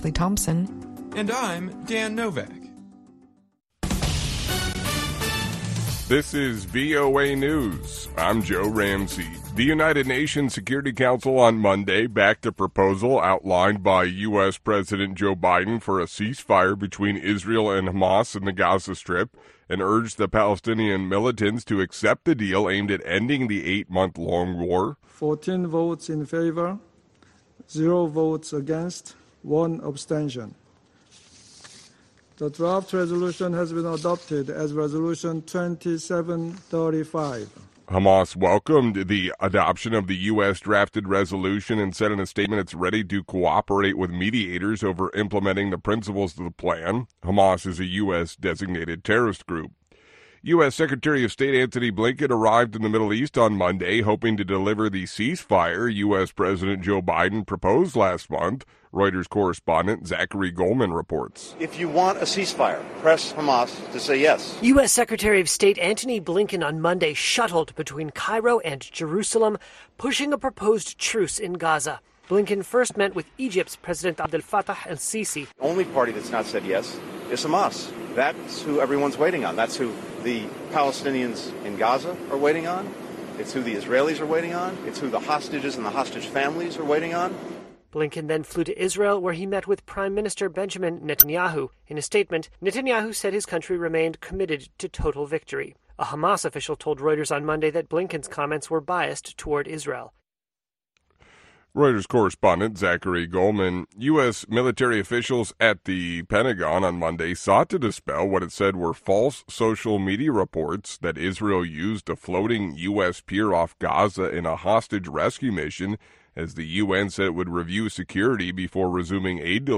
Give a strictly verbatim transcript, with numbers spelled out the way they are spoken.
Ashley Thompson. And I'm Dan Novak. This is V O A News. I'm Joe Ramsey. The United Nations Security Council on Monday backed a proposal outlined by U S. President Joe Biden for a ceasefire between Israel and Hamas in the Gaza Strip and urged the Palestinian militants to accept the deal aimed at ending the eight-month-long war. fourteen votes in favor, zero votes against, one abstention. The draft resolution has been adopted as Resolution twenty-seven thirty-five. Hamas welcomed the adoption of the U S-drafted resolution and said in a statement it's ready to cooperate with mediators over implementing the principles of the plan. Hamas is a U S-designated terrorist group. U S. Secretary of State Antony Blinken arrived in the Middle East on Monday, hoping to deliver the ceasefire U S. President Joe Biden proposed last month. Reuters correspondent Zachary Goldman reports. If you want a ceasefire, press Hamas to say yes. U S. Secretary of State Antony Blinken on Monday shuttled between Cairo and Jerusalem, pushing a proposed truce in Gaza. Blinken first met with Egypt's President Abdel Fattah el-Sisi. The only party that's not said yes is Hamas. That's who everyone's waiting on. That's who the Palestinians in Gaza are waiting on. It's who the Israelis are waiting on. It's who the hostages and the hostage families are waiting on. Blinken then flew to Israel, where he met with Prime Minister Benjamin Netanyahu. In a statement, Netanyahu said his country remained committed to total victory. A Hamas official told Reuters on Monday that Blinken's comments were biased toward Israel. Reuters correspondent Zachary Goldman. U S military officials at the Pentagon on Monday sought to dispel what it said were false social media reports that Israel used a floating U S pier off Gaza in a hostage rescue mission, as the U N said it would review security before resuming aid delivery.